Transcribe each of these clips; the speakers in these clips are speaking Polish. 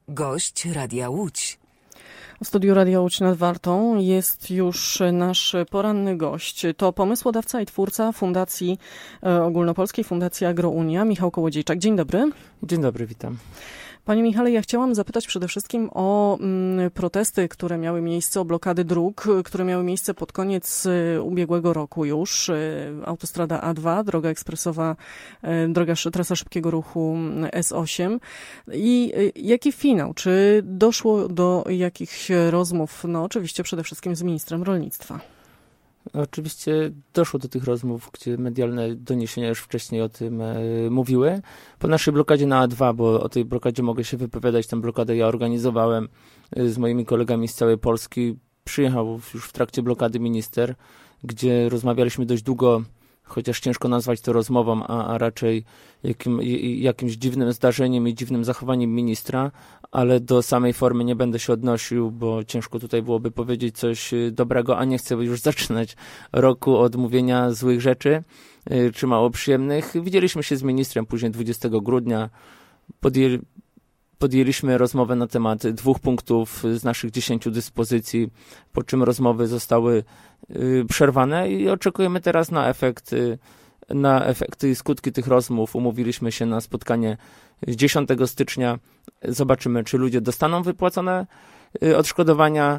Gość Radia Łódź. W studiu Radia Łódź nad Wartą jest już nasz poranny gość. To pomysłodawca i twórca Fundacji Ogólnopolskiej Fundacji Agrounia, Michał Kołodziejczak. Dzień dobry. Dzień dobry, witam. Panie Michale, ja chciałam zapytać przede wszystkim o protesty, które miały miejsce, o blokady dróg, które miały miejsce pod koniec ubiegłego roku już. Autostrada A2, droga ekspresowa, trasa szybkiego ruchu S8. I jaki finał? Czy doszło do jakichś rozmów? No oczywiście przede wszystkim z ministrem rolnictwa. Oczywiście doszło do tych rozmów, gdzie medialne doniesienia już wcześniej o tym mówiły. Po naszej blokadzie na A2, bo o tej blokadzie mogę się wypowiadać, tę blokadę ja organizowałem z moimi kolegami z całej Polski. Przyjechał już w trakcie blokady minister, gdzie rozmawialiśmy dość długo, chociaż ciężko nazwać to rozmową, a raczej jakimś dziwnym zdarzeniem i dziwnym zachowaniem ministra, ale do samej formy nie będę się odnosił, bo ciężko tutaj byłoby powiedzieć coś dobrego, a nie chcę już zaczynać roku od mówienia złych rzeczy, czy mało przyjemnych. Widzieliśmy się z ministrem później 20 grudnia, podjęliśmy rozmowę na temat 2 punktów z naszych 10 dyspozycji, po czym rozmowy zostały przerwane i oczekujemy teraz na efekty i skutki tych rozmów. Umówiliśmy się na spotkanie 10 stycznia. Zobaczymy, czy ludzie dostaną wypłacone odszkodowania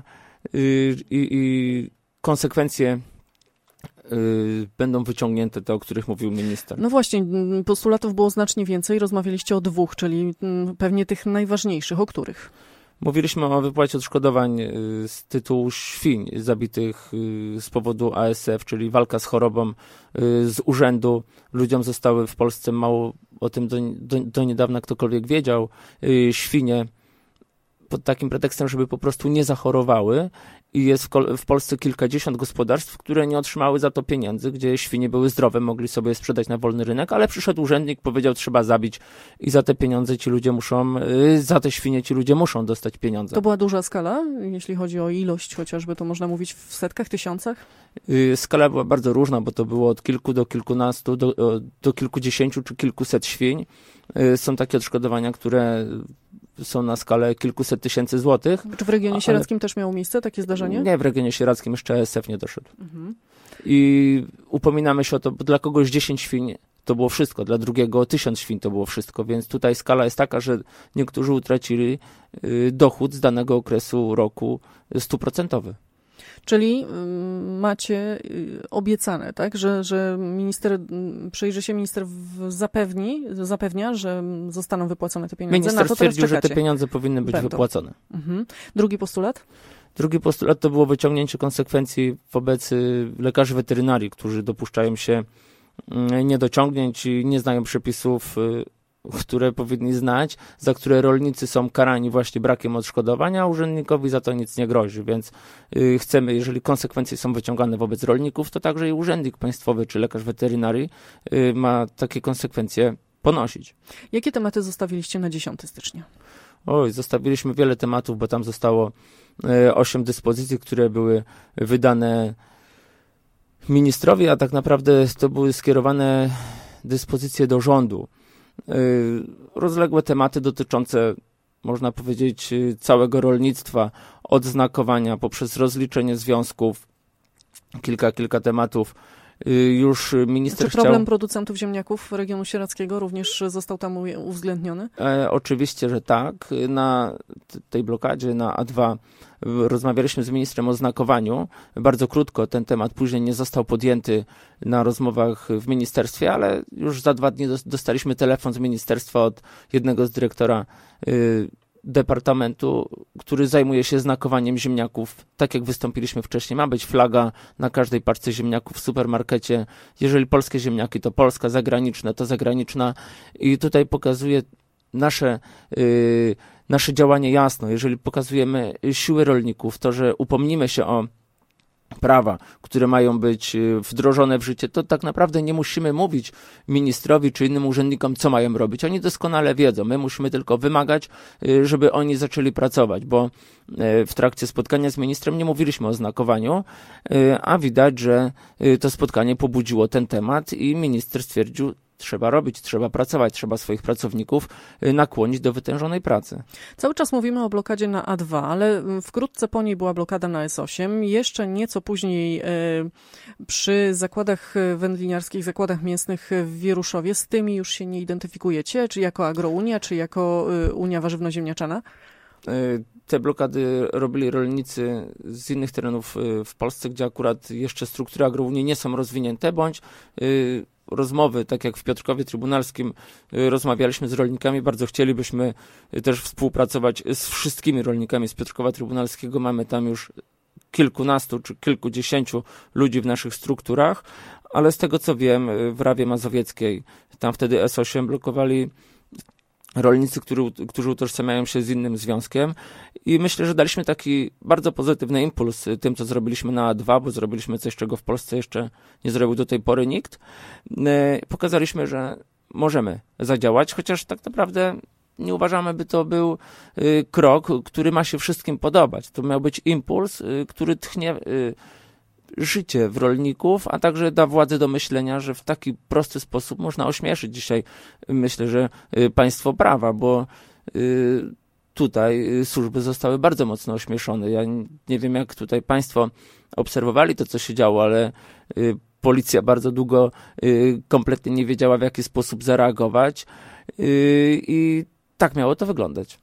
i konsekwencje będą wyciągnięte, te, o których mówił minister. No właśnie, postulatów było znacznie więcej. Rozmawialiście o 2, czyli pewnie tych najważniejszych. O których? Mówiliśmy o wypłacie odszkodowań z tytułu świń zabitych z powodu ASF, czyli walka z chorobą z urzędu. Ludziom zostały w Polsce, mało o tym do niedawna ktokolwiek wiedział, świnie pod takim pretekstem, żeby po prostu nie zachorowały. I jest w Polsce kilkadziesiąt gospodarstw, które nie otrzymały za to pieniędzy, gdzie świnie były zdrowe, mogli sobie je sprzedać na wolny rynek, ale przyszedł urzędnik, powiedział, trzeba zabić i za te pieniądze za te świnie ci ludzie muszą dostać pieniądze. To była duża skala, jeśli chodzi o ilość chociażby, to można mówić w setkach, tysiącach? Skala była bardzo różna, bo to było od kilku do kilkunastu, do kilkudziesięciu czy kilkuset świń. Są takie odszkodowania, które są na skalę kilkuset tysięcy złotych. Czy w regionie sieradzkim też miało miejsce takie zdarzenie? Nie, w regionie sieradzkim jeszcze ASF nie doszedł. I upominamy się o to, bo dla kogoś 10 świń to było wszystko, dla drugiego 1000 świń to było wszystko, więc tutaj skala jest taka, że niektórzy utracili dochód z danego okresu roku 100%. Czyli macie obiecane, tak, że minister zapewnia, że zostaną wypłacone te pieniądze. Minister stwierdził, że te pieniądze powinny być wypłacone. Drugi postulat? Drugi postulat to było wyciągnięcie konsekwencji wobec lekarzy weterynarii, którzy dopuszczają się niedociągnięć i nie znają przepisów, które powinni znać, za które rolnicy są karani właśnie brakiem odszkodowania, a urzędnikowi za to nic nie grozi, więc chcemy, jeżeli konsekwencje są wyciągane wobec rolników, to także i urzędnik państwowy czy lekarz weterynarii ma takie konsekwencje ponosić. Jakie tematy zostawiliście na 10 stycznia? Zostawiliśmy wiele tematów, bo tam zostało 8 dyspozycji, które były wydane ministrowi, a tak naprawdę to były skierowane dyspozycje do rządu. Rozległe tematy dotyczące, można powiedzieć, całego rolnictwa, od znakowania poprzez rozliczenie związków, kilka tematów. Już minister Czy problem producentów ziemniaków regionu sieradzkiego również został tam uwzględniony? Oczywiście, że tak. Na tej blokadzie na A2 rozmawialiśmy z ministrem o znakowaniu. Bardzo krótko ten temat później nie został podjęty na rozmowach w ministerstwie, ale już za 2 dni dostaliśmy telefon z ministerstwa od jednego z dyrektora departamentu, który zajmuje się znakowaniem ziemniaków. Tak jak wystąpiliśmy wcześniej, ma być flaga na każdej paczce ziemniaków w supermarkecie. Jeżeli polskie ziemniaki, to Polska, zagraniczne to zagraniczna. I tutaj pokazuje nasze działanie jasno. Jeżeli pokazujemy siły rolników, to, że upomnimy się o prawa, które mają być wdrożone w życie, to tak naprawdę nie musimy mówić ministrowi czy innym urzędnikom, co mają robić. Oni doskonale wiedzą. My musimy tylko wymagać, żeby oni zaczęli pracować, bo w trakcie spotkania z ministrem nie mówiliśmy o znakowaniu, a widać, że to spotkanie pobudziło ten temat i minister stwierdził, trzeba robić, trzeba pracować, trzeba swoich pracowników nakłonić do wytężonej pracy. Cały czas mówimy o blokadzie na A2, ale wkrótce po niej była blokada na S8. Jeszcze nieco później przy zakładach wędliniarskich, zakładach mięsnych w Wieruszowie. Z tymi już się nie identyfikujecie? Czy jako Agrounia, czy jako Unia Warzywno-Ziemniaczana? Te blokady robili rolnicy z innych terenów w Polsce, gdzie akurat jeszcze struktury agrounii nie są rozwinięte, bądź rozmowy, tak jak w Piotrkowie Trybunalskim rozmawialiśmy z rolnikami, bardzo chcielibyśmy też współpracować z wszystkimi rolnikami z Piotrkowa Trybunalskiego. Mamy tam już kilkunastu czy kilkudziesięciu ludzi w naszych strukturach, ale z tego co wiem, w Rawie Mazowieckiej, tam wtedy S8 blokowali rolnicy, którzy utożsamiają się z innym związkiem i myślę, że daliśmy taki bardzo pozytywny impuls tym, co zrobiliśmy na A2, bo zrobiliśmy coś, czego w Polsce jeszcze nie zrobił do tej pory nikt. Pokazaliśmy, że możemy zadziałać, chociaż tak naprawdę nie uważamy, by to był krok, który ma się wszystkim podobać. To miał być impuls, który tchnie życie w rolników, a także da władzy do myślenia, że w taki prosty sposób można ośmieszyć dzisiaj, myślę, że państwo prawa, bo tutaj służby zostały bardzo mocno ośmieszone. Ja nie wiem, jak tutaj państwo obserwowali to, co się działo, ale policja bardzo długo kompletnie nie wiedziała, w jaki sposób zareagować i tak miało to wyglądać.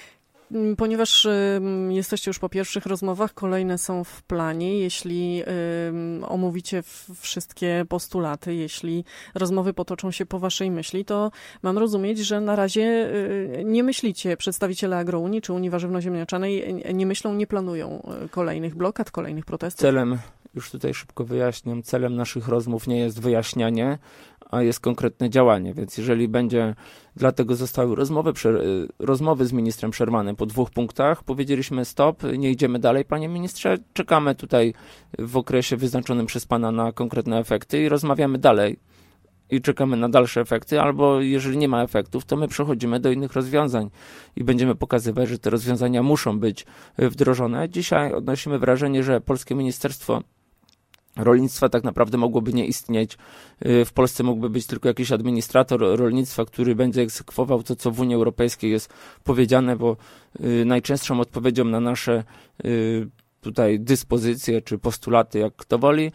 Ponieważ jesteście już po pierwszych rozmowach, kolejne są w planie. Jeśli omówicie wszystkie postulaty, jeśli rozmowy potoczą się po waszej myśli, to mam rozumieć, że na razie nie myślicie, przedstawiciele Agrounii czy Unii Warzywno-Ziemniaczanej nie myślą, nie planują kolejnych blokad, kolejnych protestów? Celem, już tutaj szybko wyjaśniam, celem naszych rozmów nie jest wyjaśnianie, a jest konkretne działanie, więc jeżeli będzie, dlatego zostały rozmowy z ministrem przerwane po 2 punktach, powiedzieliśmy stop, nie idziemy dalej, panie ministrze, czekamy tutaj w okresie wyznaczonym przez pana na konkretne efekty i rozmawiamy dalej i czekamy na dalsze efekty, albo jeżeli nie ma efektów, to my przechodzimy do innych rozwiązań i będziemy pokazywać, że te rozwiązania muszą być wdrożone. Dzisiaj odnosimy wrażenie, że polskie Ministerstwo Rolnictwa tak naprawdę mogłoby nie istnieć. W Polsce mógłby być tylko jakiś administrator rolnictwa, który będzie egzekwował to, co w Unii Europejskiej jest powiedziane, bo najczęstszą odpowiedzią na nasze tutaj dyspozycje czy postulaty, jak kto woli,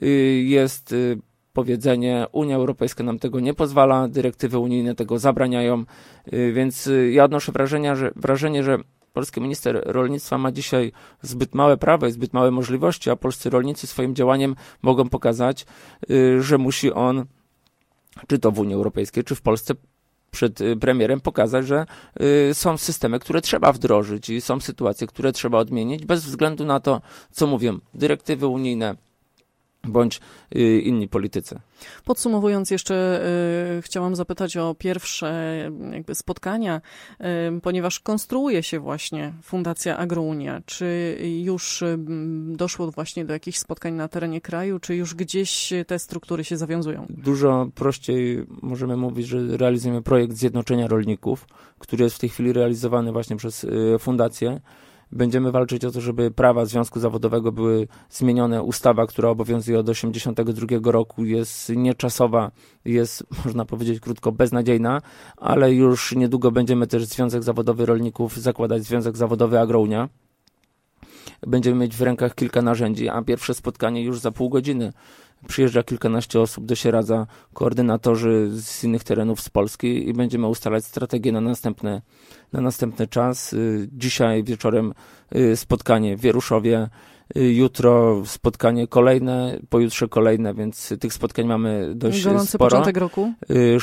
jest powiedzenie: Unia Europejska nam tego nie pozwala, dyrektywy unijne tego zabraniają, więc ja odnoszę wrażenie, że polski minister rolnictwa ma dzisiaj zbyt małe prawa i zbyt małe możliwości, a polscy rolnicy swoim działaniem mogą pokazać, że musi on, czy to w Unii Europejskiej, czy w Polsce, przed premierem pokazać, że są systemy, które trzeba wdrożyć i są sytuacje, które trzeba odmienić, bez względu na to, co mówią dyrektywy unijne bądź inni politycy. Podsumowując jeszcze, chciałam zapytać o pierwsze jakby spotkania, ponieważ konstruuje się właśnie Fundacja Agrounia. Czy już doszło właśnie do jakichś spotkań na terenie kraju, czy już gdzieś te struktury się zawiązują? Dużo prościej możemy mówić, że realizujemy projekt Zjednoczenia Rolników, który jest w tej chwili realizowany właśnie przez Fundację. Będziemy walczyć o to, żeby prawa związku zawodowego były zmienione. Ustawa, która obowiązuje od 1982 roku, jest nieczasowa, jest, można powiedzieć krótko, beznadziejna, ale już niedługo będziemy też Związek Zawodowy Rolników zakładać Związek Zawodowy Agrounia. Będziemy mieć w rękach kilka narzędzi, a pierwsze spotkanie już za pół godziny. Przyjeżdża kilkanaście osób do Sieradza, koordynatorzy z innych terenów z Polski i będziemy ustalać strategię na następny czas. Dzisiaj wieczorem spotkanie w Wieruszowie, jutro spotkanie kolejne, pojutrze kolejne, więc tych spotkań mamy dość gorący sporo. Początek roku.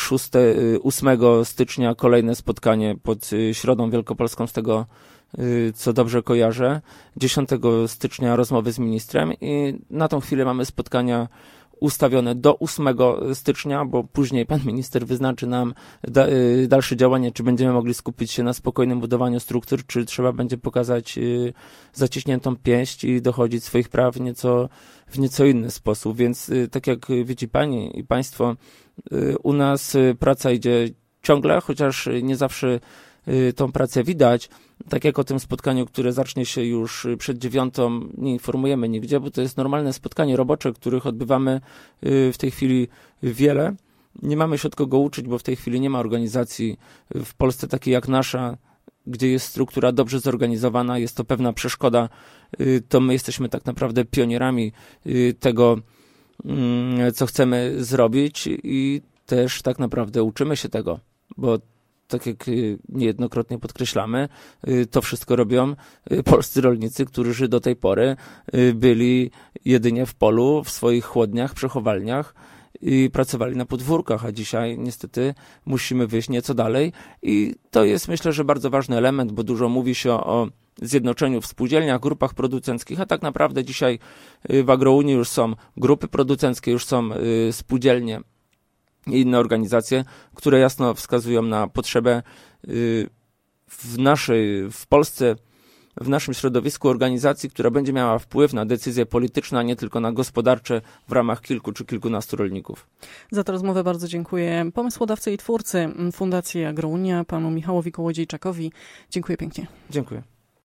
8 stycznia kolejne spotkanie pod Środą Wielkopolską, z tego co dobrze kojarzę. 10 stycznia rozmowy z ministrem i na tą chwilę mamy spotkania ustawione do 8 stycznia, bo później pan minister wyznaczy nam dalsze działanie, czy będziemy mogli skupić się na spokojnym budowaniu struktur, czy trzeba będzie pokazać zaciśniętą pięść i dochodzić swoich praw w nieco inny sposób. Więc tak jak widzi pani i państwo, u nas praca idzie ciągle, chociaż nie zawsze tą pracę widać. Tak jak o tym spotkaniu, które zacznie się już przed 9, nie informujemy nigdzie, bo to jest normalne spotkanie robocze, których odbywamy w tej chwili wiele. nie mamy się od kogo uczyć, bo w tej chwili nie ma organizacji w Polsce takiej jak nasza, gdzie jest struktura dobrze zorganizowana, jest to pewna przeszkoda, to my jesteśmy tak naprawdę pionierami tego, co chcemy zrobić i też tak naprawdę uczymy się tego, bo tak jak niejednokrotnie podkreślamy, to wszystko robią polscy rolnicy, którzy do tej pory byli jedynie w polu, w swoich chłodniach, przechowalniach i pracowali na podwórkach, a dzisiaj niestety musimy wyjść nieco dalej i to jest, myślę, że bardzo ważny element, bo dużo mówi się o zjednoczeniu w spółdzielniach, grupach producenckich, a tak naprawdę dzisiaj w Agrounii już są grupy producenckie, już są spółdzielnie i inne organizacje, które jasno wskazują na potrzebę w Polsce, w naszym środowisku organizacji, która będzie miała wpływ na decyzje polityczne, a nie tylko na gospodarcze w ramach kilku czy kilkunastu rolników. Za tę rozmowę bardzo dziękuję pomysłodawcy i twórcy Fundacji Agrounia, panu Michałowi Kołodziejczakowi. Dziękuję pięknie. Dziękuję.